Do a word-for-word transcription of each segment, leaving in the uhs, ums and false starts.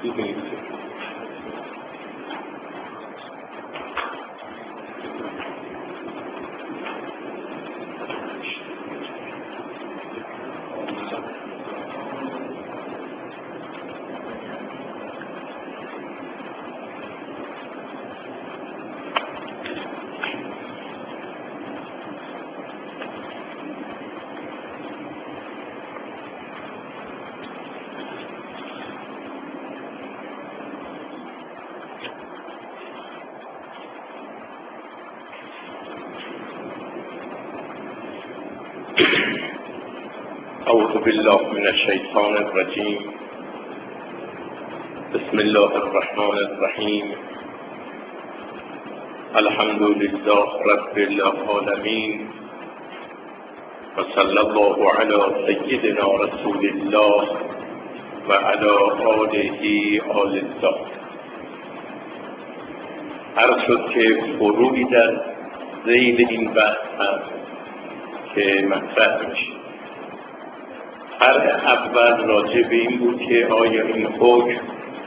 أعوذ بالله من الشيطان الرجيم. بسم الله الرحمن الرحيم. الحمد لله رب العالمين، وصلى الله على سيدنا رسول الله وعلى آله آل الله. عرض شد که فروعی در ذیل این بحث هست که مطرح میشه. فرع اول راجع به این بود که آیا این حکم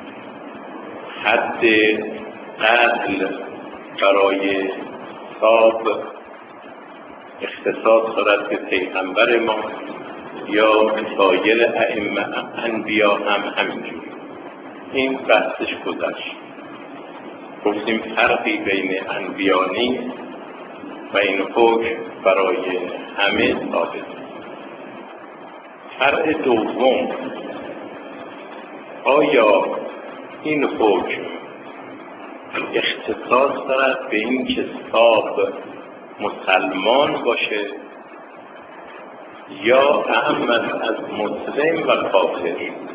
حد قتل برای صاب اختصاص دارد به پیغمبر ما یا سایر ائمه انبیا هم همینجور. این بحثش گذشت. گفتیم فرقی بین انبیا نیست و این حکم برای همه ثابت. فرع دوم، آیا این حکم اختصاص دارد به این که صاب مسلمان باشه یا اهم از مسلم و کافر؟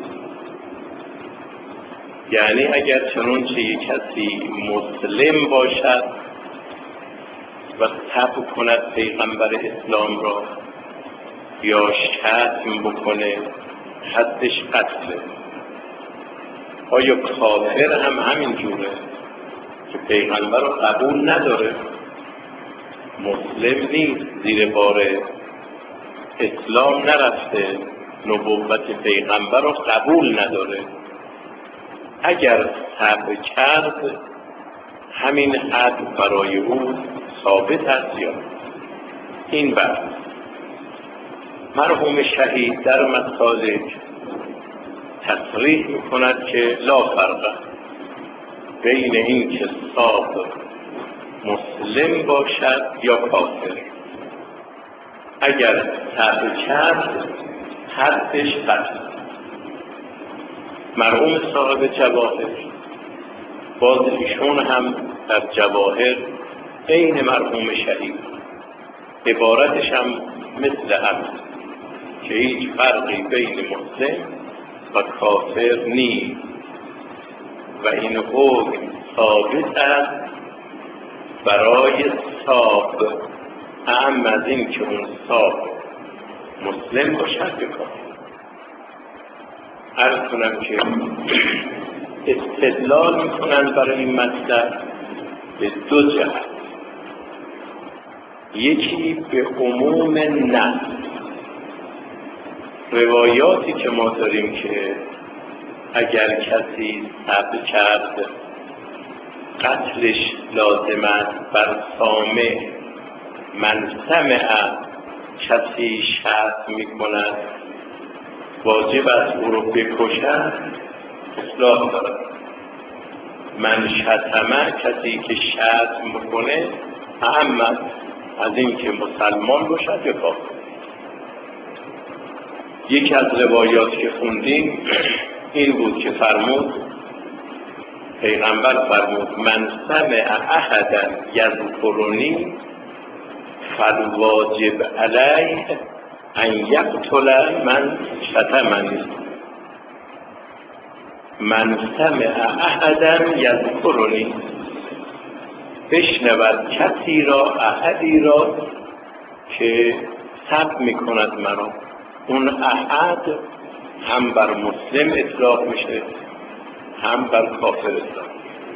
یعنی اگر چنانچه یک کسی مسلم باشد و تبع کند پیغمبر اسلام را یا شتم بکنه حدش قتله. آیا کافر هم همین جوره که پیغمبر رو قبول نداره، مسلم نیست، زیر بار اسلام نرفته، نبوت پیغمبر رو قبول نداره؟ اگر تبع کرد همین حد برای او ثابت است یا این بحث. مرحوم شهید در مسالک تصریح میکند که لا فرق بین این که صاب مسلم باشد یا کافر. اگر تبع کرد حدش قتل. مرحوم صاحب جواهر باز ایشون هم در جواهر عین مرحوم شهید عبارتش هم مثل هم که هیچ فرقی بین مسلم و کافر نیست و این حکم ثابت است برای صاب، اهم از این که اون صاب مسلم باشد یا کافر. عرض کنم که استدلال میکنن برای این مطلب به دو جهت. یکی به عموم نه، روایاتی که ما داریم که اگر کسی تبع کرد قتلش لازم است بر سامع، من سمع کسی شتم میکند واجب است او رو بکشد، اصلاح دارد. من شتمه کسی که شتم میکنه اهم از این که مسلمان باشد یا کافر. یکی از روایات که خوندیم این بود که فرمود پیغمبر فرمود من سمع احدا یذکرنی فالواجب علیه ان یقتل من شتمنی. من سمع احدا یذکرنی، بشنود کسی را، احدی را که سب میکند مرا. اون احد هم بر مسلم اطلاق میشه هم بر کافر اطلاق.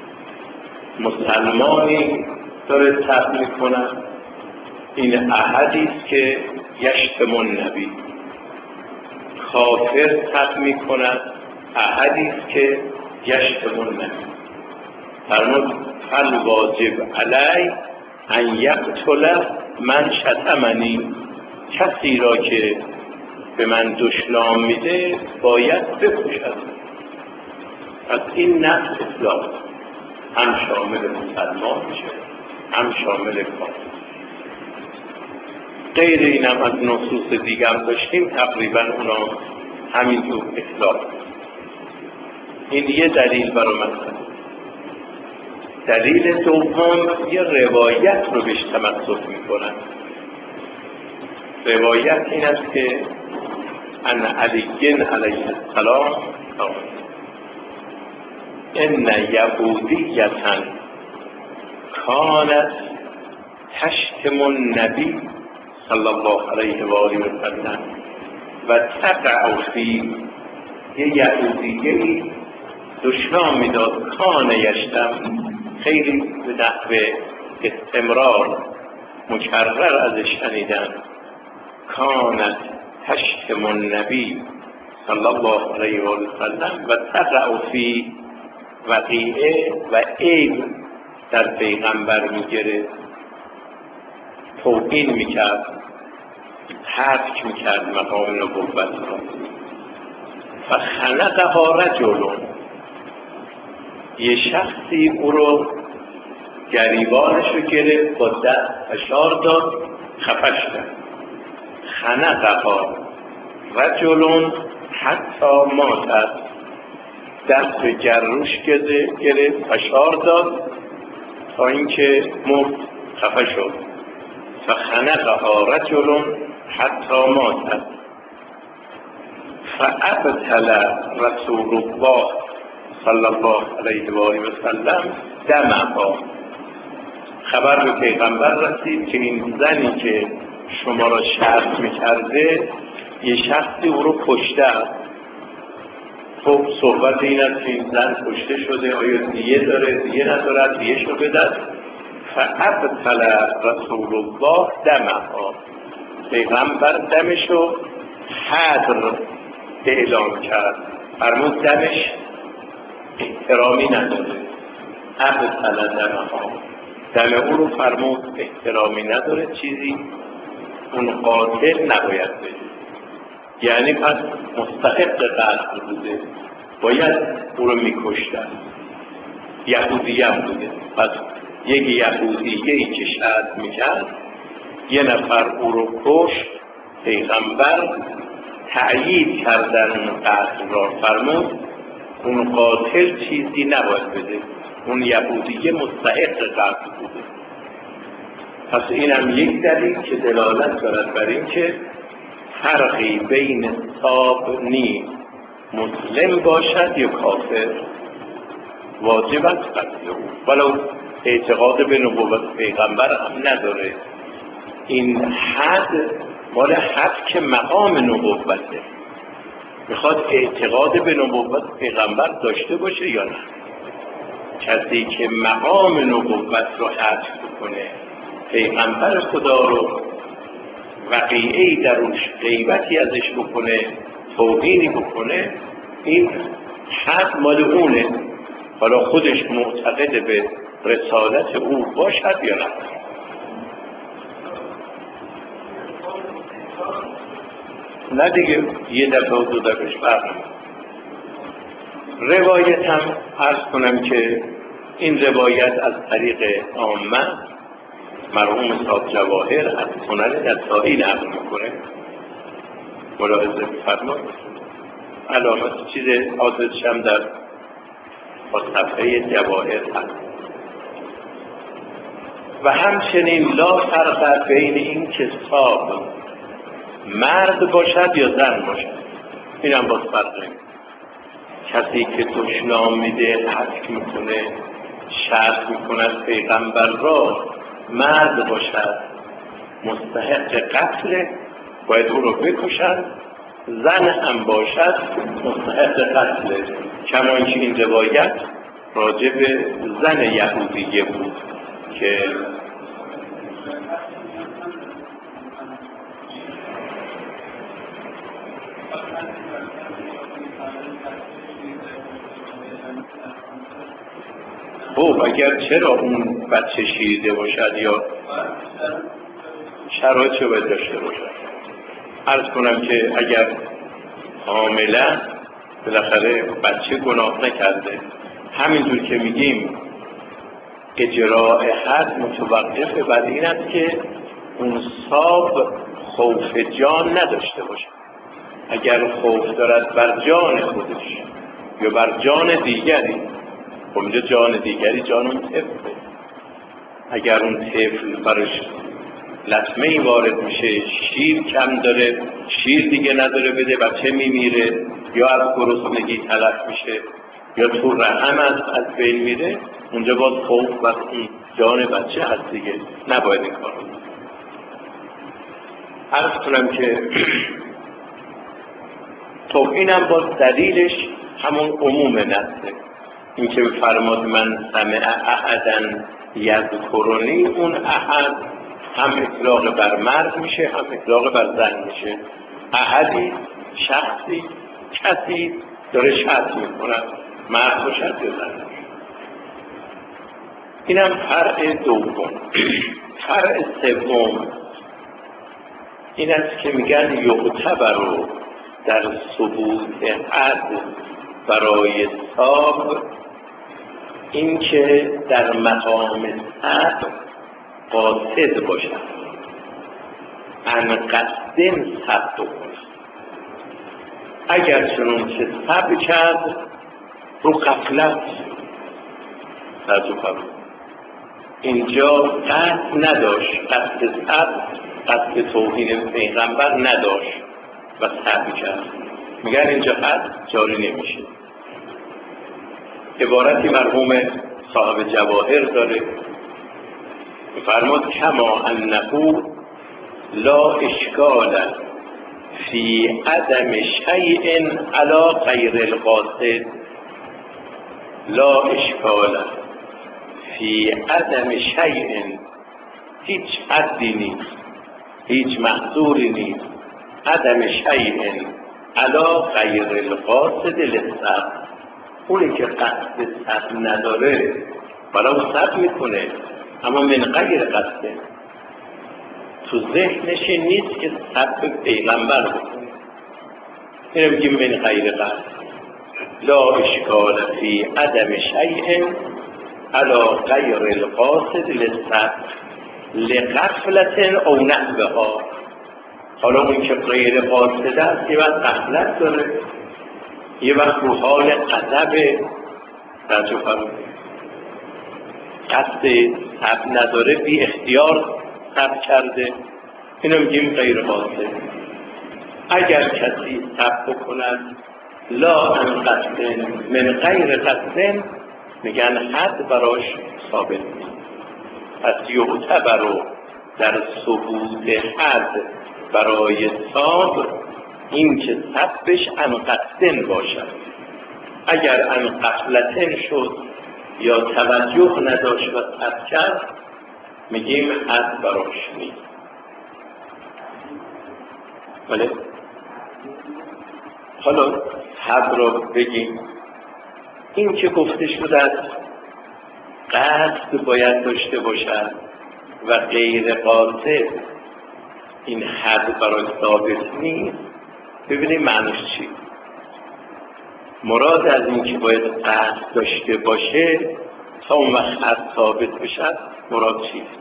مسلمانی داره تب میکند، این احدی است که یشتم النبی. کافر تب میکند، احدی است که یشتم النبی. فرمود فالواجب علی ان یقتل من شتمنی، کسی را که به من دشنام میده باید بکشد. پس این نفس اسلام هم شامل مسلمان میشه هم شامل کافر. غیر اینم از نصوص دیگه هم داشتیم، تقریبا اونا همینطور اطلاق. این یه دلیل برای مثلا. دلیل دوم یه روایت رو بهش تمسک میکنن. روایت این است که ان علی علیه السلام ان یهودیتا کانت تشتم النبی صلی الله علیه و آله و سلم و تقع فی، یه یهودیه دشنام میداد، کان یشتم، خیلی به نحو استمرار مکرر ازش شنیدن، کانت تشتم النبی صلی الله علیه و آله و سلم و تقع فی وقیعه، و عیب در پیغمبر میگرفت، توهین میکرد، حرف میکرد مقام نبوت را. فخنقها رجل، یه شخصی او رو گریبانش رو گرفت، با دست فشار داد، خفش کرد. خنقها رجل حتی ماتت، دست به گروش گرفت، فشار داد تا اینکه مرد، خفه شد. فخنقها رجل حتی ماتت فابتل رسول الله صلی الله علیه و آله و سلم دمها. خبر به پیغمبر رسید که این زنی که شما را شرط میکرده یه شخصی او رو کشته است. خب صحبت این است که این زن کشته شده، آیا دیه داره دیه نداره، دیه شو بدست. فابتل رسول الله دمها، پیغمبر دمشو حدر اعلام کرد، فرمود دمش احترامی نداره. ابتل دمها، دم او رو فرمود احترامی نداره، چیزی اون قاتل نباید بده، یعنی پس مستحق قتل بوده، باید او رو میکشتن. یهودی هم بوده، پس یک یهودیه ای که شرط میکرد یه نفر او رو کشت، پیغمبر تأیید کردن اون قتل را، فرمود اون قاتل چیزی نباید بده، اون یهودیه مستحق قتل بوده. پس این هم یک دلیل که دلالت دارد بر این که فرقی بین تابعی مسلم باشد یا کافر واجب است قتل او، ولو اعتقاد به نبوت پیغمبر هم نداره. این حد مال حد که مقام نبوته، میخواد اعتقاد به نبوت پیغمبر داشته باشه یا نه. کسی که مقام نبوت رو حذف بکنه، پیغمبر خدا رو وقیعی دروش غیبتی ازش بکنه، توهینی بکنه، این حد مال اونه، حالا خودش معتقد به رسالت او باشد یا نه. نه دیگه یه دفعه و دو دفعهش فرق نمی‌کنه. روایت هم عرض کنم که این روایت از طریق عامه مرحوم صاحب جواهر از سنن نسائی نقل میکنه، ملاحظه بفرمایید. علامت چیز حاضرش هم در با صفحه جواهر هست. و همچنین لا فرق بین این که صاحب مرد باشد یا زن باشد، این هم باز فرقه. کسی که دشنام میده، حق میکنه، شرط میکنه پیغمبر را، مرد باشد مستحق قتل، باید او رو بکشند. زن هم باشد مستحق قتل، کما اینکه این روایت راجع به زن یهودیه بود که خب اگر چرا اون بچه شیرده باشد یا شرایط چه باید داشته باشد؟ عرض کنم که اگر حامله بالاخره بچه گناه نکرده، همینجور که میگیم اجراء حد متوقف بر این است که اون صاحب خوف جان نداشته باشه. اگر خوف دارد بر جان خودش یا بر جان دیگری، خب اینجا جان دیگری جان اون طفله. اگر اون طفل برش لطمه ای وارد میشه، شیر کم داره، شیر دیگه نداره بده، بچه میمیره یا از گرسنگی تلف میشه یا تو رحم از از بین میره، اونجا باز خوف بر اون جان بچه هست دیگه، نباید این کار کنه. عرض کنم که خب اینم باز دلیلش همون عموم نسله، این که فرماد من سمع احدن یذکرنی، اون احد هم اطلاق بر مرد میشه هم اطلاق بر زن میشه. احدی شخصی کسی داره شرط میکنه، مرد باشد یا زن. اینم فرع دوم. فرع سوم این است که میگن یعتبر در ثبوت حد برای صاحب این که در مقام صبر قاصد باشد، ان قصد صبر باشد. اگر چنون که صبر کرد رو غفلت تجربه، اینجا قصد نداشت، قصد صبر قصد توهین پیغمبر نداشت و صبر کرد، میگن اینجا حد جاری نمیشه. عبارتی مرحوم صاحب جواهر داره، فرمود کما انه لا اشکال فی عدم شیء علی غیر القاصد، لا اشکال فی عدم شیء، هیچ حدی نیست، هیچ محظوری نیست، عدم شیء علی غیر القاصد للصبر، اونی که قصد صبر نداره ولی صبر میکنه اما من غیر قصده، تو ذهنش نیست که صبر پیغمبر بکنه، اینو میگیم من غیر قصد. لا اشکال فی عدم شیء علی غیر القاصد للصبر لغفلة او نحوها. حالا اون که غیر قاصد است یه وقت غفلت داره، یه وقت رو حال غضب توجه فرمایید، قصد صبر نداره، بی اختیار صبر کرده، اینو میگیم غیر قاصد. اگر کسی صبر بکند لا ان قصد من غیر قصد، میگن حد براش ثابت نیست. پس یعتبر در ثبوت حد برای صبر این که صبرش ان قصد باشد. اگر ان غفلتن شد یا توجه نداشت و صبر کرد، میگیم حد براش نیست. بله حالا حد رو بگیم. این که گفته شده است قصد باید داشته باشد و غیر قاصد این حد برای ثابت نیست، ببینیم معنیش چی. مراد از این که باید قصد داشته باشه تا اون وقت حد ثابت بشد مراد چیست؟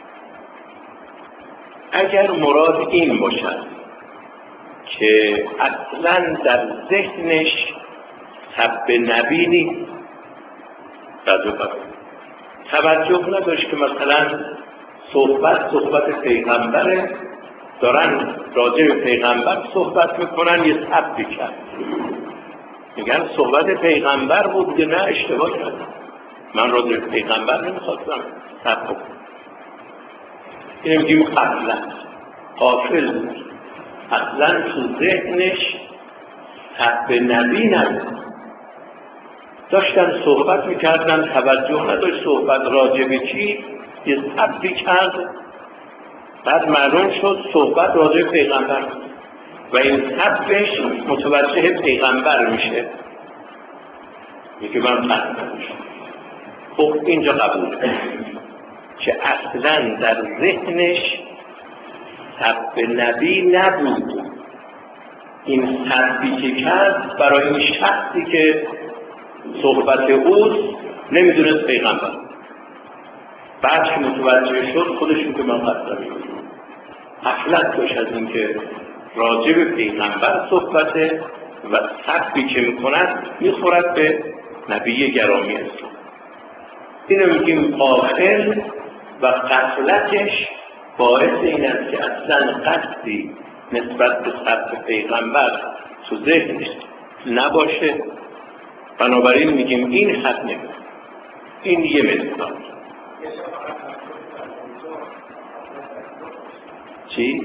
اگر مراد این باشد که اصلا در ذهنش حب نبی نیست، توجه نداشت که مثلا صحبت صحبت پیغمبره، دارن راجع به پیغمبر صحبت میکنن، یه صبری کرد، میگن صحبت پیغمبر بود که نه اشتباه کردم، من راجع به پیغمبر نمیخواستم صبر کنم. اینو میگیم غفلت، غافل بود، اصلا تو ذهنش حب نبی نبود، داشتن صحبت میکردن، توجه نداشت صحبت راجع به چی، یه صبری کرد، بعد معلوم شد صحبت راجع به پیغمبر و این صبرش متوجه پیغمبر میشه، میگه من قصد نداشتم. خب اینجا قبوله که اصلا در ذهنش سب نبی نبود. این سبی که کرد برای این شخصی که صحبت اوست نمیدونست پیغمبر. بعد که متوجه شد خودشون که من قصد میکنم غفلت داشت از این که راجع به پیغمبر صحبته و سبی که میکند میخورد به نبی گرامی اسلام. اینو میگیم غافل و غفلتش باعث این است که اصلا قصدی نسبت به سب پیغمبر تو ذهنش نباشه. بنابراین میگیم این حد نمید. این یه مثال. چی؟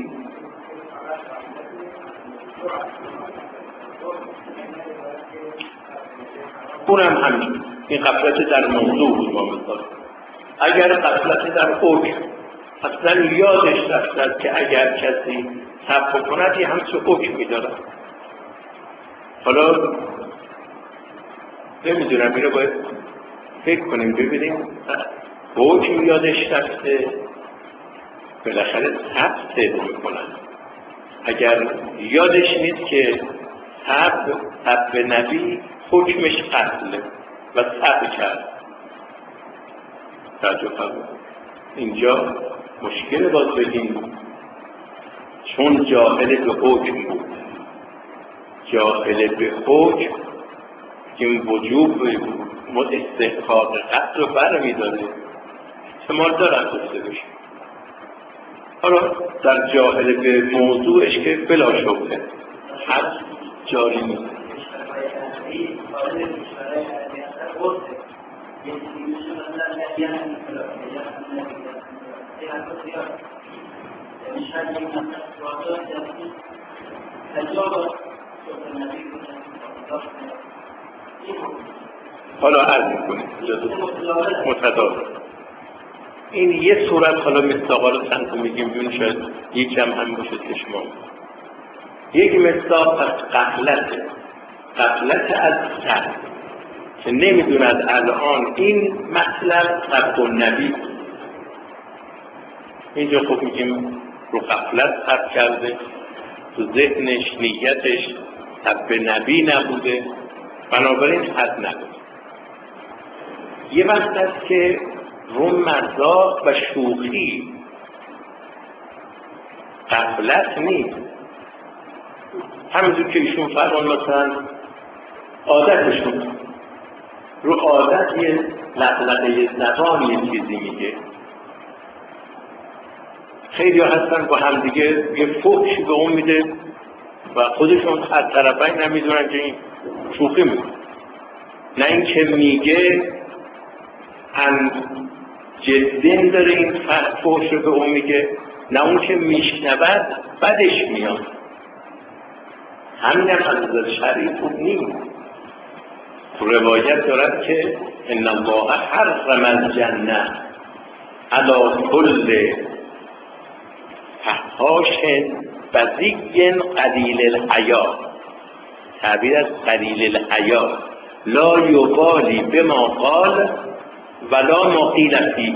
اونم همین. این غفلت در موضوع بود ما مثال. اگر غفلت در حکم اصلا یادش رفت که اگر کسی سب کند یه همچه حکم میدارد. حالا نمیدونم این رو باید فکر کنیم ببینیم حکم یادش رفته بالاخره سب سب میکنن. اگر یادش نیست که سب سب نبی حکمش قتله و سب کرد توجه فرمایید. اینجا مشکل باز بگیم چون جاهل به حکم بود. جاهل به حکم این وجوب استحقاق قتل رو برمی داره احتمال دارن گفته بشه. حالا در جاهل به موضوعش که بلا شبهه حد جاری نیست. حالا عرض میکنیم متداول این یه صورت. حالا مصداقا رو چند تا میگیم ببینیم شاید یکم هم باشه که شما یک مصداق از غفلت غفلت از سب که نمیدوند الان این مطلب سب النبی. اینجا خب میگیم رو غفلت سب کرده، تو ذهنش نیتش سب نبی نبوده، بنابراین حد نبوده. یه وقت است که رو مزاح و شوخی غفلت نیست. همینجور که ایشون فرمان مثلا عادتشون رو عادت یه لقلقه زبان یه چیزی میگه. خیلی ها هستن با همدیگه یه فحشی به اون میده و خودشون از طرفین نمیدونن که این شوخی میکنه. نه این که میگه هم جدین داره این فحش رو به اون میگه، نه اون که میشنود بدش میاد. همین هم از نظر شرعی خوب نیست. روایت دارد که ان الله حرم الجنه علی کل فحاش بذیء قلیل الحیا. تعبیر از قلیل الحیا لا یبالی بما قال ولا ما قیل فیه.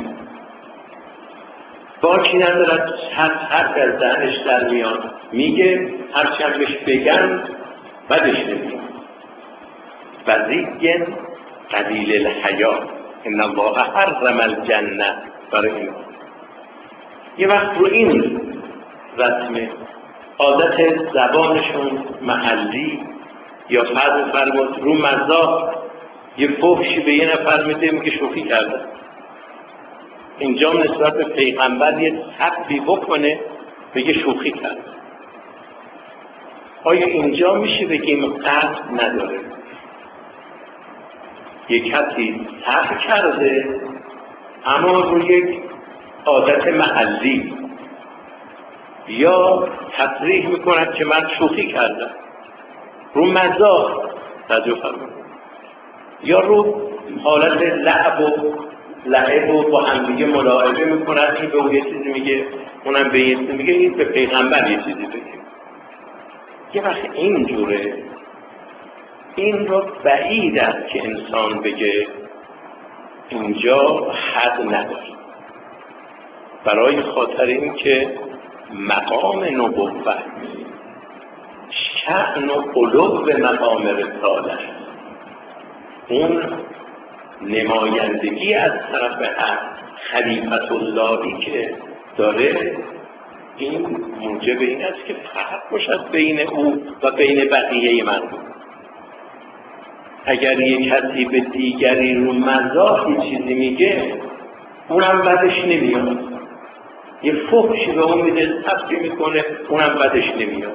باکی ندارد هر حرف از دهنش در میاد میگه، هرچند بهش بگن بدش نمیاد. بذیء قلیل الحیا ان الله حرم الجنه. برای این یه وقت رو این رسمه عادت زبانشون محلی یا فرض فرمود رو مزاح یه فحشی به یه نفر میده میگه شوخی کرده. اینجا نسبت به پیغمبر یه سبی بکنه بگه شوخی کرده. آیا اینجا میشه بگیم قصد نداره؟ یک کسی سب کرده اما رو یک عادت محلی، یا تصریح میکند که من شوخی کردم رو مزاح توجه فرمایید، یا رو حالت لعب و لعب و با همدیگه ملاعبه میکنن، این به اون یه چیزی میگه اونم به یه چیزی میگه، این به پیغمبر یه چیزی بگه. یه وقت اینجوره این رو بعید است که انسان بگه اینجا حد نداره، برای خاطر این که مقام نبوت شأن و علو مقام رسالت، اون نمایندگی از طرف خلیفت اللهی که داره، این موجب این است که فرق باشد بین او و بین بقیه مردم. اگر یک کسی به دیگری رو مزاح چیزی میگه، اونم بدش نمیاد، یه فحشی به اون میده تفریح میکنه، اونم بدش نمیاد،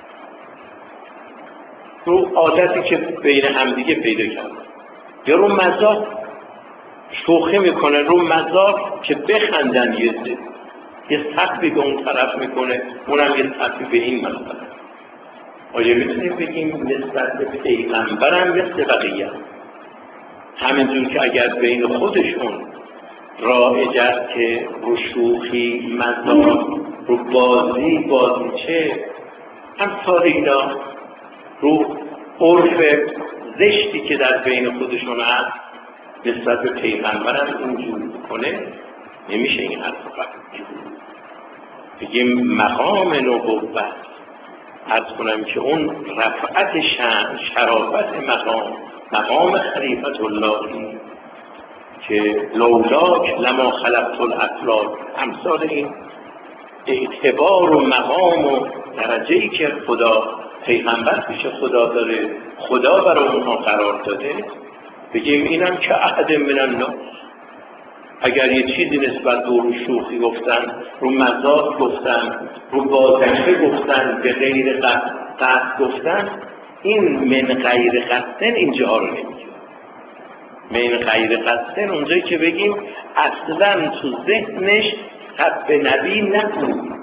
رو عادتی که بین همدیگه پیدا کرد. یا رو مزاح شوخی میکنه، رو مزاح که بخندن، یه یه سقفی به اون طرف میکنه، اونم یه سقفی به این مثلا. آیا میتونیم بگیم نسبت به پیغمبرم مثل بقیه، همینجور که اگر بین خودشون رایج است که رو شوخی، مزاح، رو بازی، بازیچه، همسال اینا، رو عرف زشتی که در بین خودشون هست نسبت به پیغمبرم اینجور کنه، نمیشه این حرف قبول. بگیم مقام نبوت، عرض کنم که اون رفعت شأن، شرافت مقام، مقام خلیفت اللهی که لولاک لما خلقت الافلاک، امثال این اعتبار و مقام و درجه‌ای که خدا پیغمبر پیش خدا داره، خدا برای اونها قرار داده، بگیم اینم که احد من الناس. اگر یه چیزی نسبت به رو شوخی گفتن، رو مزاح گفتن، رو بازنده گفتن، به غیر قصد گفتن، این من غیر قصدن اینجا رو نمیگه. من غیر قصدن اونجایی که بگیم اصلا تو ذهنش حب نبی نبود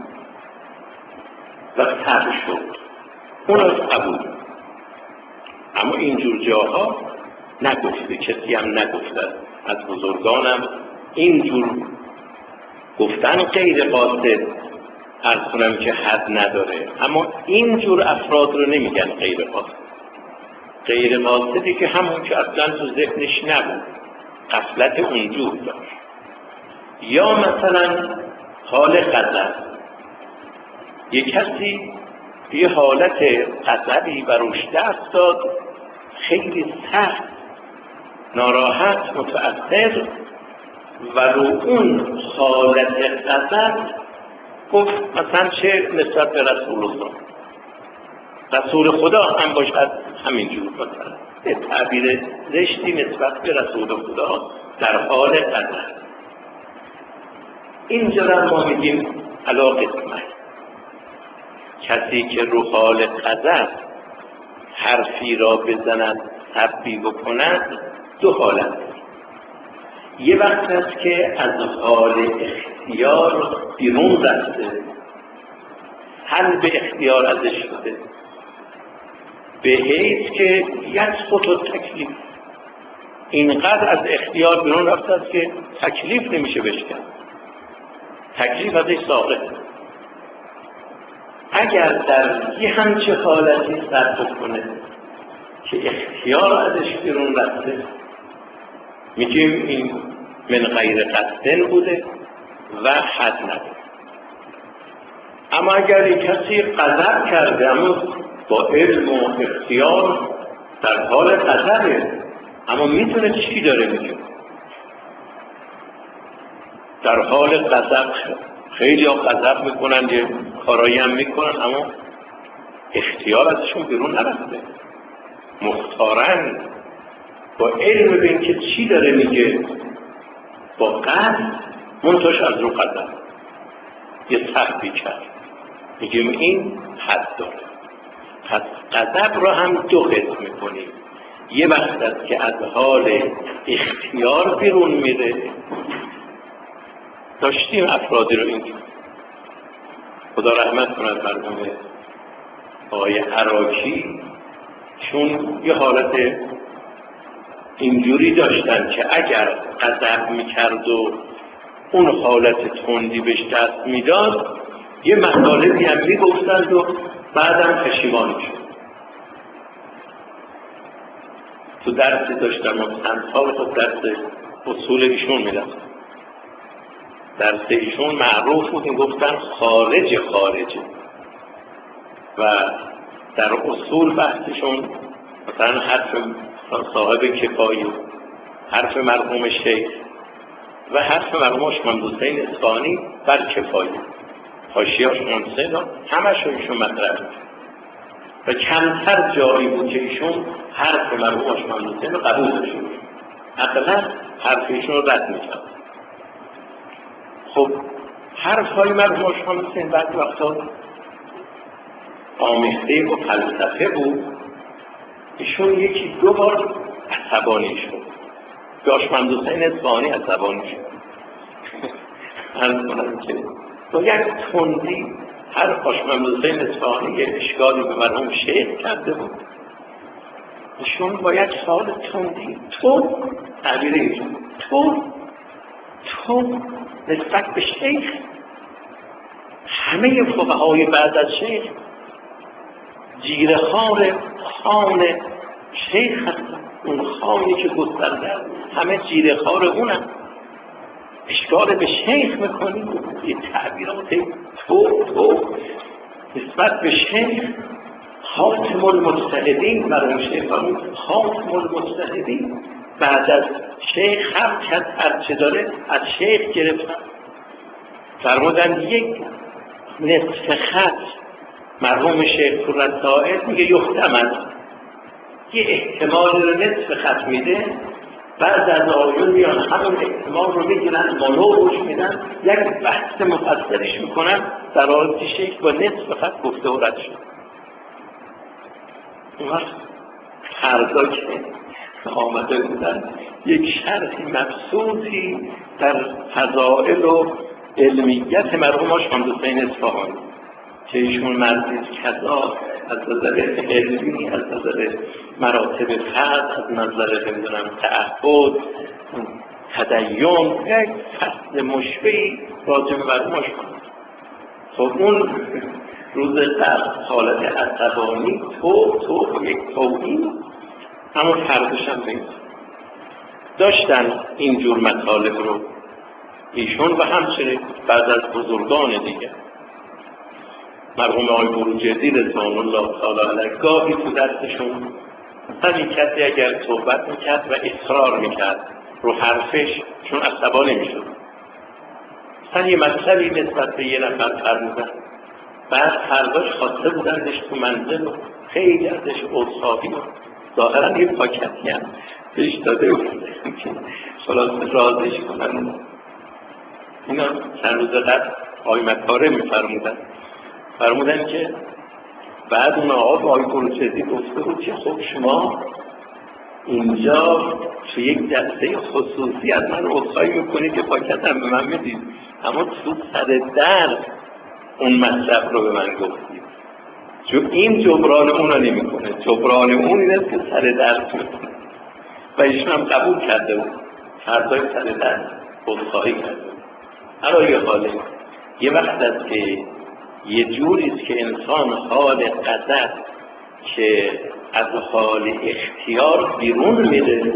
و تب شد، اون رو قبول. اما اینجور جاها نگفته، کسی هم نگفته از بزرگانم اینجور گفتن غیر قاصد، عرض کنم که حد نداره. اما اینجور افراد رو نمیگن غیر قاصد. غیر قاصدی که همون که اصلا تو ذهنش نبود، غفلت اونجور داشت. یا مثلا حال غضب، یک کسی یه حالت غضبی بروش دست داد، خیلی سخت، ناراحت، متأثر، و رو اون حالت غضب گفت مثلا چه نسبت به رسول الله، رسول خدا هم باشد همینجور، مثلا به تعبیر زشتی نسبت به رسول خدا در حال غضب. اینجا را ما میگیم علی قسمت. کسی که رو حال غضب حرفی را بزند، سبی بکند، دو حالت. یه وقت است که از حال اختیار بیرون رفته، حل به اختیار ازش شده، به حیث که یسقط التکلیف، اینقدر از اختیار بیرون رفته است که تکلیف نمیشه بهش کرد، تکلیف ازش ساقط. اگر در یه همچه حالتی سر کنه که اختیار ازش بیرون رفته، میگیم این من غیر قصدن بوده و حد نداره. اما اگر یک کسی غضب کرده، اما با علم و اختیار در حال غضبه، اما میتونه چی داره میگه، در حال غضب خیلی ها غضب میکنن، یه کارایی هم میکنن، اما اختیار ازشون بیرون نرفته، مختارن با علم به این که چی داره میگه، با قصد منتاش از رو غضب یه سخبی کرد، میگیم این حد داره. پس غضب را هم دو قسم میکنیم. یه وقت است که از حال اختیار بیرون میره، داشتیم افرادی رو این خدا رحمت کند مرحوم آقای عراقی، چون یه حالت اینجوری داشتن که اگر غضب میکرد و اون حالت تندی بهش دست میداد، یه مطالبی هم میگفتند و بعدم پشیمان میشد. تو درسی داشتم و چند سال خود درس اصول ایشون میدن. درس ایشون معروف بود، گفتن خارج خارجه و در اصول بحثشون مثلا حرف صاحب کفایی، حرف مرحوم شیخ و حرف مرحوم محمد حسین اصفهانی بر کفایی، حاشیه‌اش منصف همش رو ایشون مطرح کرد و کمتر جایی بود که ایشون حرف مرحوم محمد حسین رو قبول داشته بود، اقلا حرف ایشون رو رد می‌کرد. خب حرف‌های مرحوم محمد حسین بعضی وقتا آمیخته و فلسفه بود. ایشون یکی دو بار عصبانی شد. داشت محمد حسین اصفهانی عصبانی شد. عرض کنم که با یک تندی هر داشت محمد حسین اصفهانی یه اشکالی به مرحوم شیخ کرده بود، ایشون با یک سوال تندی تو تعبیر ایشون تو تو نسبت به شیخ، همه فقهای بعد از شیخ جیره‌خوار خان شیخ هستن، اون خانی که گسترده همه جیره‌خوار اونن، اشکال به شیخ میکنی. یه تعبیرات تو تو نسبت به شیخ، خاتم المجتهدین برای شیخ فرمود خاتم المجتهدین، بعد از شیخ هم کس هرچه داره از شیخ گرفتن. فرمودن یک نصف خط مرحوم شیخ پوررسائل میگه یحتمل، یه احتمال رو نصف خط میده، بعد از آیون میان همون احتمال رو میگیرن مانو روش میدن، یک بحث مفصلش میکنن در حالی که شیخ با نصف خط گفته و رد شد. اون وقت فردا که آمده بودن یک شرح مبسوطی در فضائل و علمیت مرحوم محمد حسین اصفهانی که ایشون مردی کذا از نظر علمی، از نظر مراتب فرد، از نظر نمیدونم تعهد، تدین، یک فصل مشبهی راجع به مرحوم محمد. خب اون روز قبل حالت عصبانی تو تو یک توهین، اما فردش هم بگید داشتن اینجور مطالب رو ایشون و همچنین بعد از بزرگان دیگه مرحوم آقای بروجردی رضوان الله تعالی علیه گاهی تو دستشون مثلا یک کسی اگر صحبت میکرد و اصرار میکرد رو حرفش چون عصبانی میشد، مثلا یه مطلبی نسبت به یه نفر فرمودن، بعد فرداش خواسته بودندش تو منزل و خیلی ازش عذرخواهی و ظاهرا یه پاکتی هم بهش داده بود که خلاص راضیش کنن. اینا چند روز قبل آقای مکاره میفرمودن فرمودن که بعد اون آقا با آقای بروجردی گفته بود که خب شما اینجا تو یک جلسه خصوصی از من عذرخواهی میکنید که پاکت هم به من میدید، اما تو سر درس اون مطلب رو به من گفتید، چون این جبران اون رو نمی کنه، جبران اون این است که سر درس میکنه و ایشون هم قبول کرده بود، فردای سر درس عذرخواهی کرده بود. اما یه حاله یه وقت است که یه جوریست که انسان حال غضب که از حال اختیار بیرون میره،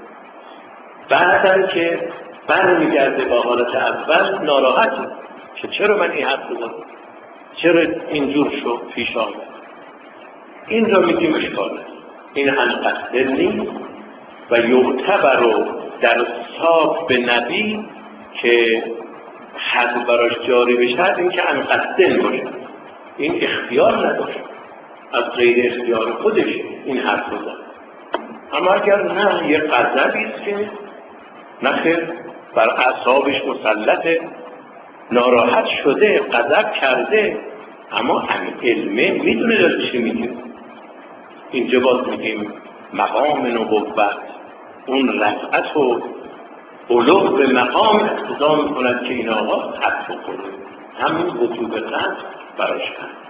بعدم که برمیگرده با حالت اول ناراحته که چرا من این حرف زدم، چرا اینجور شد پیش آمد. این را میگیم اشکاله، این هم قصد نیست و یعتبر رو در صاف به نبی که حد براش جاری بشه این که انقصدن باشه، این اختیار نداشت، از غیر اختیار خودش این حرف رو زد. اما اگر نه یه غضبی است که نخیر بر اعصابش مسلطه، ناراحت شده، غضب کرده، اما علمه میدونه داره چی میگه. اینجا باز میگیم مقام نبوت اون رفعت و علو به مقام اقتضا میکند که این آقا حق بخوره، همون وجوب قصد براش هست.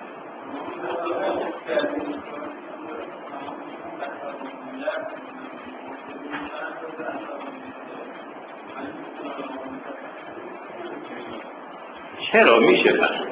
چرا میشه فهم؟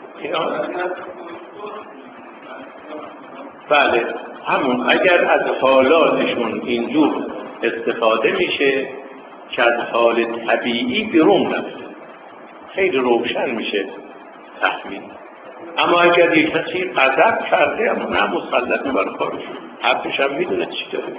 بله همون اگر از حالاتشون اینجور استفاده میشه که از حال طبیعی بیرون رفته. خیلی روشن میشه فهمید. اما اگر یک کسی غضب کرده اما نه مسلطه بر کارش، حرفش هم میدونه چی داره.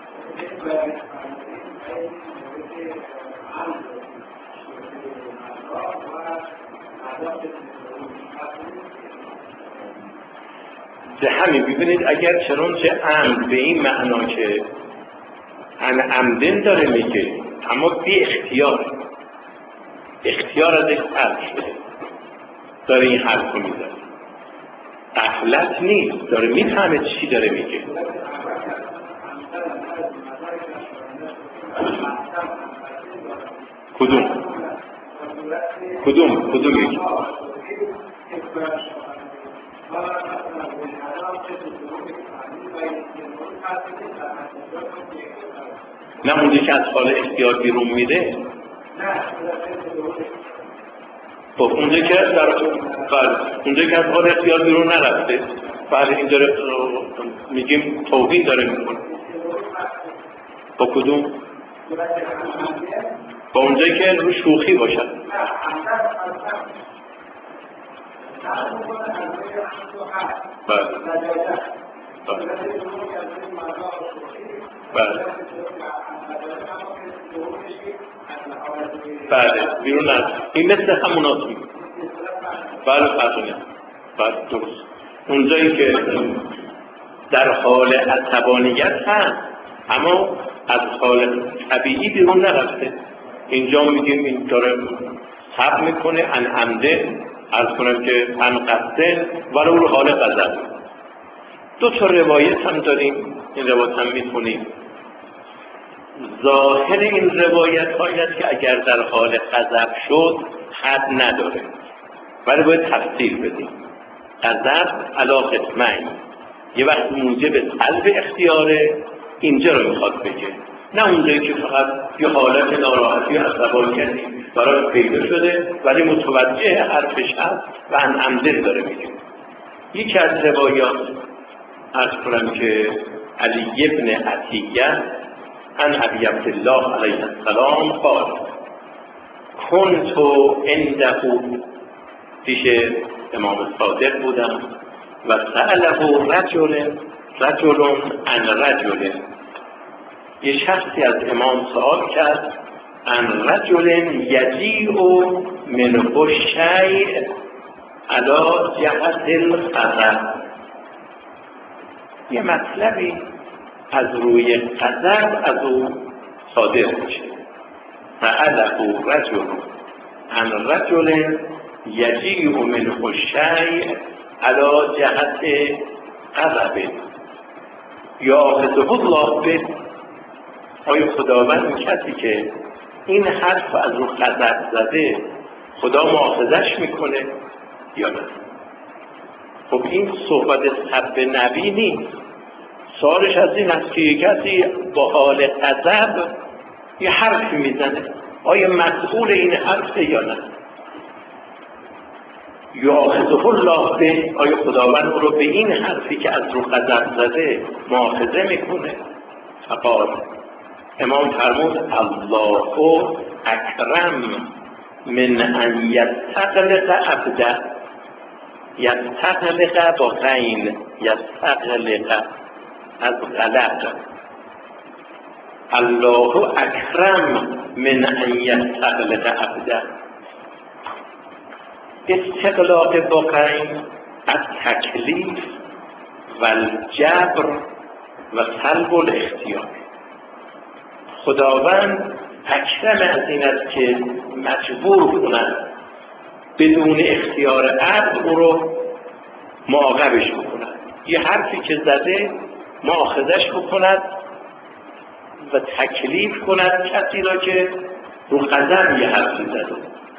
ده همین ببینید اگر چنانچه عمد به این معنا که ان عمدن داره میگه اما بی اختیار اختیار از یک حرف شده داره این حرف رو میزنه، غفلت نیست، داره میفهمه چی داره میگه. کدوم کدوم کدوم یکی نه اونجا که از حال اختیار بیرون میده، خب اونجا که در اونجا که از حال اختیار بیرون نرفته، بله این داره میگیم توهین داره میکنه. با کدوم؟ با اونجا که رو شوخی باشد. بله بله بله بیرون از این مثل همون هست میگه. بله فرقونه بله درست. اونجایی که در حال عصبانیت هست اما از حال طبیعی بیرون نرفته، اینجا میگیم این داره صبر میکنه ان عمده، عرض کنم که ان قصده ولو رو حال غضب. دو تا روایت هم داریم، این روایت هم میخونیم. ظاهر این روایت هایی است که اگر در حال غضب شد حد نداره، ولی باید تفصیل بدیم. غضب علی قسمین، یه وقت موجب سلب اختیاره، اینجا رو میخواد بگه، نه اونجایی که فقط یه حالت ناراحتی و عصبانیتی برای پیدا شده ولی متوجه حرفش هست و ان عمدن داره میگه. یکی از روایات عرض کنم که علی ابن عطیه عن ابی عبدالله علیه السلام قال کنت عنده، پیش امام صادق بودم، و سأله رجل رجل عن رجل، یه شخصی از امام سوال کرد عن رجل یجیء منه الشیء علی جهت الغضب، یه مطلبی از روی غضب از او صادر میشه. سأله رجل عن رجل یجیء منه الشیء علی جهت غضب یأخذه الله به، آیا خداوند کسی که این حرف از رو غضب زده خدا مؤاخذش میکنه یا نه؟ خب این صحبت سب نبی نیست، سوالش از این است که یک کسی با حال غضب یه حرفی میزنه، آیا مسئول این حرفه یا نه؟ یأخذه الله به، آیا خداوند او رو به این حرفی که از رو غضب زده مؤاخذه میکنه؟ فقال، امام فرمود الله اکرم من ان یستغلق عبده، یستغلق با غین، یستغلق از غلق، الله اکرم من ان یستغلق عبده. استغلاق با غین از تکلیف و الجبر و سلب الاختیار. خداوند اکرم از این است که مجبور کند بدون اختیار عبد او رو معاقبش بکند، یه حرفی که زده مؤاخذش بکند و تکلیف کند کسی را که رو غضب یه حرفی زده.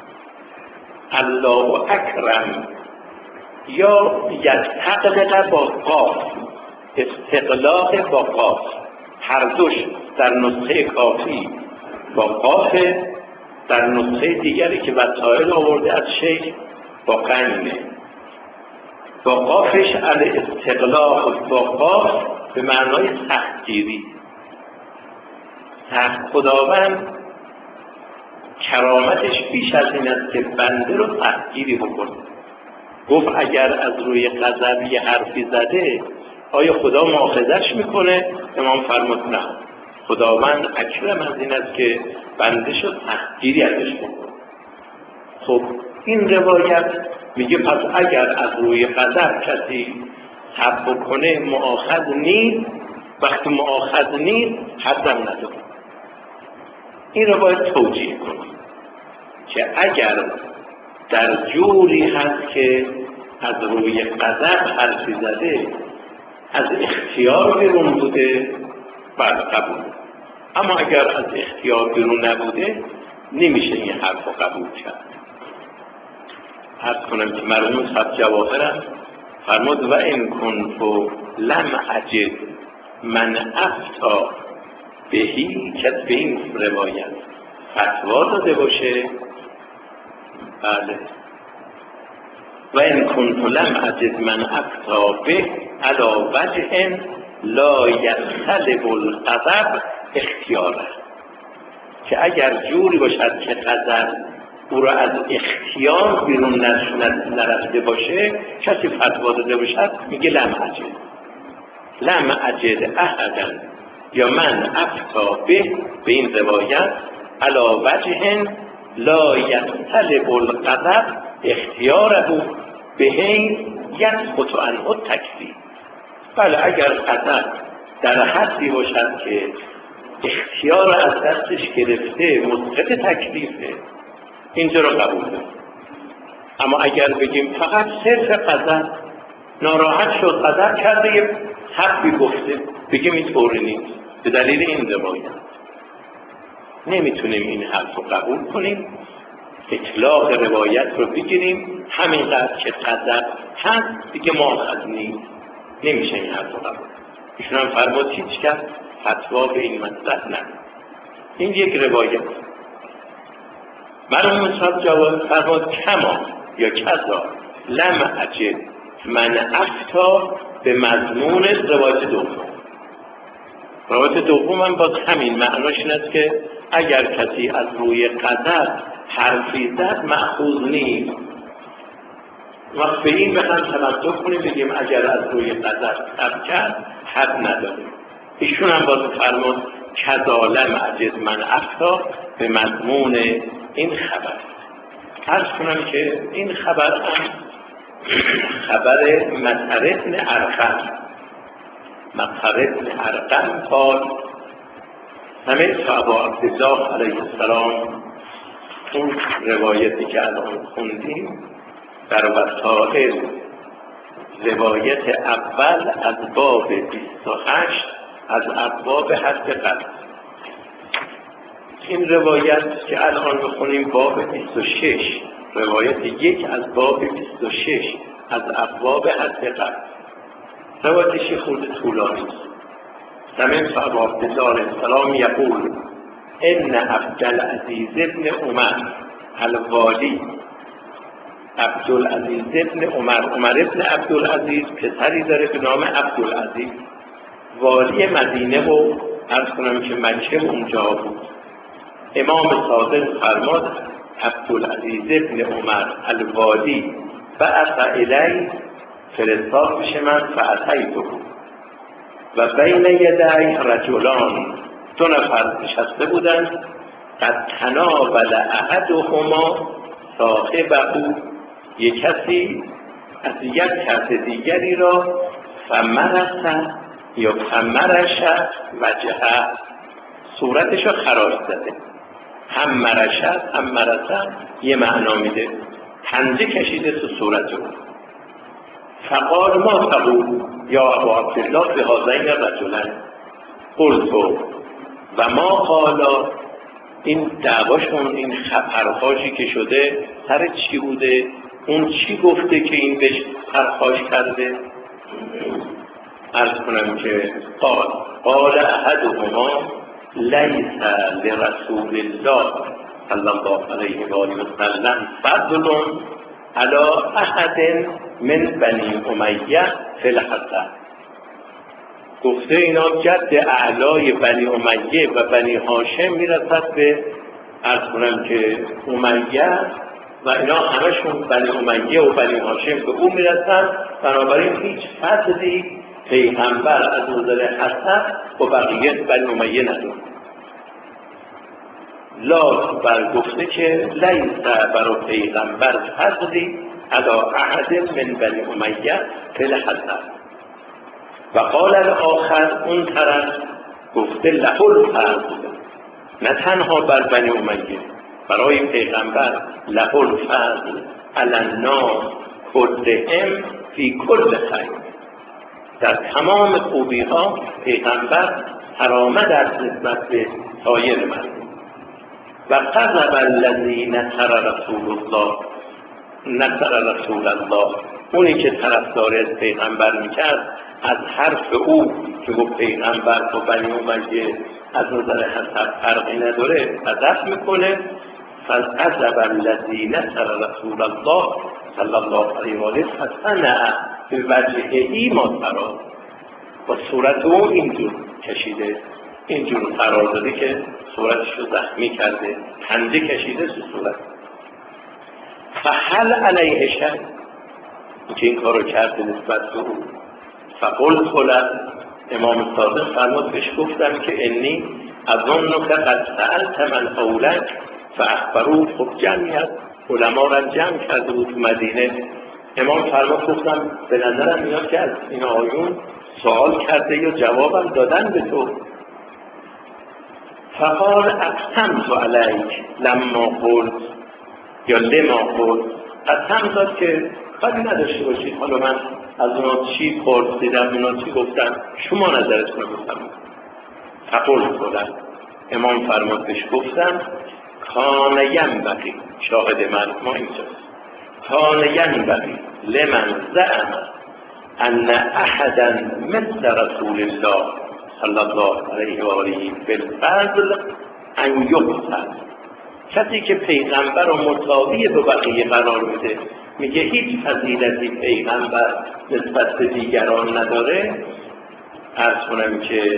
الله اکرم یا یستغلق با قاف، استغلاق با قاف، هر دوش در نسخه کافی با قاف، در نسخه دیگری که وسائل آورده از شیخ با قنینه، با قافش علی استغلاق با قاف به معنای سختگیری. سخت خداوند کرامتش بیش از این است که بنده رو تحقیری بکنه. گفت اگر از روی غضب یه حرفی زده آیا خدا مؤاخذش میکنه؟ امام فرمود نه، خداوند اکرم از این است که بنده شد تحقیری ازش بکنه. خب این روایت میگه پس اگر از روی غضب کسی سب بکنه مؤاخذ نیست، وقتی مؤاخذ نیست حدم نداره. این روایت توجیه کنه که اگر در جوری هست که از روی غضب حرفی زده از اختیار بیرون بوده بعد قبول، اما اگر از اختیار بیرون نبوده نمیشه این حرف رو قبول کرد. عرض کنم که مرحوم صاحب جواهرم فرمود و این کنت لم اجد من افتا بهی، کس به این روایت فتوا داده باشه. بله و این کنت لم اجد من افتا به علی وجه لا یطلب الغضب اختیاره، که اگر جوری باشد که غضب او را از اختیار بیرون نرفته باشه، کسی فتوا داده باشد میگه لم اجد لم اجد احدا یا من افتا به به این روایت علی وجه لا یطلب الغضب اختیاره به یسقط عنه التکلیف. بله اگر غضب در حدی باشد که اختیار از دستش گرفته مسقط تکلیفه، اینجا رو قبول داریم. اما اگر بگیم فقط صرف غضب ناراحت شد غضب کرده یه حرفی گفته، بگیم این طوری نیست به دلیل این روایت نمیتونیم این حرف رو قبول کنیم، اطلاق روایت رو بگیریم همینقدر که غضب هست دیگه مؤاخذ نیست، نمیشه این حرف رو قبول. ایشون هم فرمود هیچ کس فتوا به این مطلب نه. این یک روایت. مرحوم صاحب جواب فرمود کما یا کذا لم اجد من افتا به مضمون روایت دوم. روایت دوم هم باز همین معناش این است که اگر کسی از روی غضب حرفی زد مأخوذ نیست. وقت به این بخوام تمسک کنیم بگیم اگر از روی غضب حرف کرد حد نداره. ایشون هم باز فرمود کذا لم اجد من افتا به مضمون این خبر. عرض کنم که این خبر هم خبر مطهر ابن ارقم مطهر ابن ارقم قال سمعت ابا عبدالله علیه السلام. اون روایتی که الان خوندیم در وسائل روایت اول از باب بیست و هشت از ابواب حد قذف. این روایت که الان میخونیم باب بیست و شش، روایت یک از باب بیست و شش از ابواب حد قذف. روایتش خود طولانی است. سمعت ابا عبدالله علیه السلام یقول ان عبدالعزیز ابن عمر الوالی، عبدالعزیز ابن عمر عمر ابن عبدالعزیز پسری داره به نام عبدالعزیز، والی مدینه و عرض کنم که مکه اونجا بود. امام صادق فرمود عبدالعزیز ابن عمر الوالی بعث الی، فرستاد پیش من فاتیته و بین یدی رجلان، دو نفر نشسته بودند، قد تناول احدهما صاحبه، یک کسی اذیت کرده دیگری را، فمرس یا فمرش وجهه، صورتشو خراش زده. هم مرشد هم مرسد یه معنا میده، پنجه کشیده تو صورتو. فقال ما تقول یا ابا عبدالله به هذین الرجلین، قلت و ما قالا، این دعواشون این پرخاشی که شده سر چی بوده؟ اون چی گفته که این بهش پرخاش کرده؟ عرض کنم که قال قال احدهما لیس لرسول الله صلی الله علیه و آله و سلم فضل علی احد من بنی امیه فی الحسن. گفته اینا جد اعلای بنی امیه و بنی هاشم میرسد به عرض کنم که امیه و اینا همشون بنی امیه و بنی هاشم به او میرسن، بنابراین هیچ فضلی پیغمبر از نظر حسب با بقیه بنی امیه نداره. لا برگفته که لیس برای پیغمبر فضلی علی احد من بنی امیه فی الحسب. و قال الاخر، اون طرف گفته له الفضل، نه تنها بر بنی امیه، برای پیغمبر له الفضل علی الناس کلهم فی کل خیر، در تمام خوبی ها پیغمبر حرامه در نسبت به سایر مردم. و قذب الذی نصر رسول الله، نصر رسول الله، اونی که طرفدار از پیغمبر میکرد از حرف او که گفت پیغمبر با بنی امیه از نظر حسب فرقی نداره قذف میکنه. فالقذب الذی نصر رسول الله صلی الله علیه و آله فصنع به وجهه ما ترا، با صورت او اینجور کشیده، اینجور قرار داده که صورتش رو زخمی کرده، پنجه کشیده تو صورت. فهل علیه شک، که این کارو کرده نسبت به او. فقلت له، امام صادق فرمود بهش گفتم که انی اظنک قد سألت من حولک فاخبروه. خب جمعیت علما را جمع کرده بود تو مدینه. امام فرمود گفتم به نظرم میاد که از این آیون سوال کرده یا جوابم دادن به تو. فقال اقسمت علیک لما قلت، یا لما قلت، قسم داد که کاری نداشته باشید حالا من از اونا چی پرسیدم، اونا چی گفتم، شما نظرتون رو گفتم. فقلت خودم، امام فرمود بهش گفتم کان ینبغی، شاهد من ما اینجاست، کان ینبغی لمن زعم ان احدا مثل رسول الله صلی الله علیه و آله بالفضل ان یقتل. کسی که پیغمبر رو مساوی به بقیه قرار میده، میگه هیچ فضیلتی پیغمبر نسبت به دیگران نداره، عرض کنم که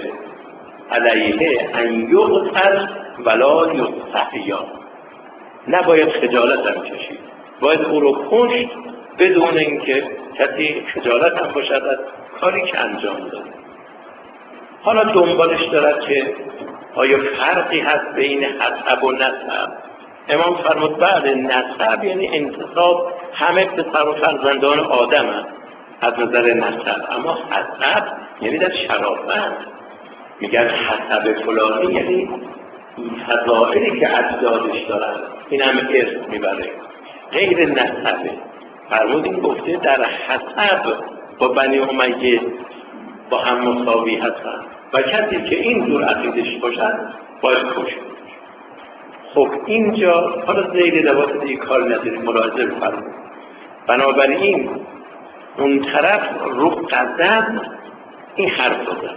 علیه ان یقتل ولا یستحیا، نباید خجالت هم کشید، باید او رو کشت بدون اینکه کسی خجالت هم باشد از کاری که انجام داده. حالا دنبالش دارد که آیا فرقی هست بین حسب و نسب؟ امام فرمود بعد نسب یعنی انتصاب همه پسر و فرزندان آدم هست از نظر نسب، اما حسب یعنی در شرافت. میگن حسب فلانی یعنی فضائلی که اجدادش دارن این هم ارث میبره، غیر نسبه. فرمود این گفته در حسب با بنی امیه با هم مساوی هستن و کسی که این دور عقیدش باشد باید کشت. خب اینجا حالا زیر روایت دیگه کار نداریم، ملاحظه بفرمایید. بنابراین اون طرف رو غضب این حرف داده،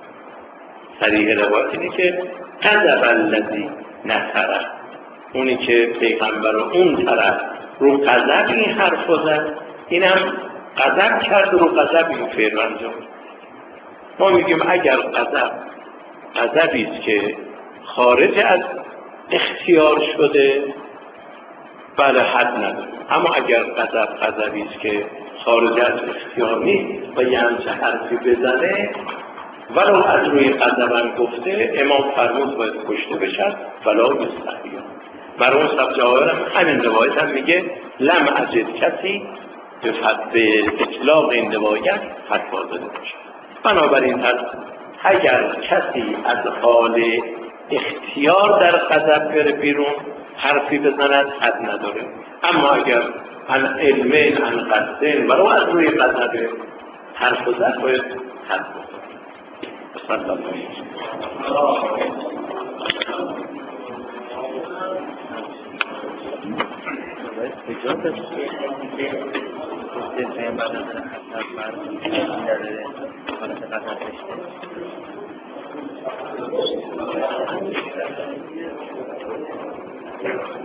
صریح روایت اینه که غضب الذی نصره، اونی که پیغمبر اون طرف رو غضب این حرف داده، اینم غضب کرد و رو غضب این فعل انجام. ما میگیم اگر غضب غضبی است که خارج از اختیار شده بله حد نداره، اما اگر غضب غضبی است که خارج از اختیار نیست و یه همچه حرفی بزنه ولو از روی غضبم گفته، امام فرمود باید کشته بشد ولا یستحیا. برای اون سب جواهرم همین روایت هم میگه لم اجد کسی به اطلاق این روایت فتوا داده باشه. بنابراین پس اگر کسی از حال اختیار در غضب بره بیرون حرفی بزند حد نداره، اما اگر عن علم عن قصد ولو از روی غضب حرف زد باید حد بزند. صلی الله علیه و